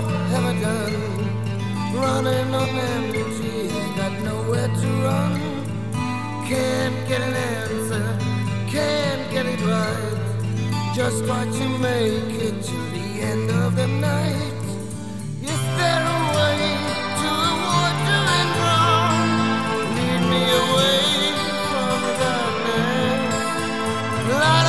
what have I done? Running on empty, got nowhere to run. Can't get an answer, can't get it right. Just try to make it to the end of the night. Is there a way to avoid doing wrong? Lead me away from the darkness.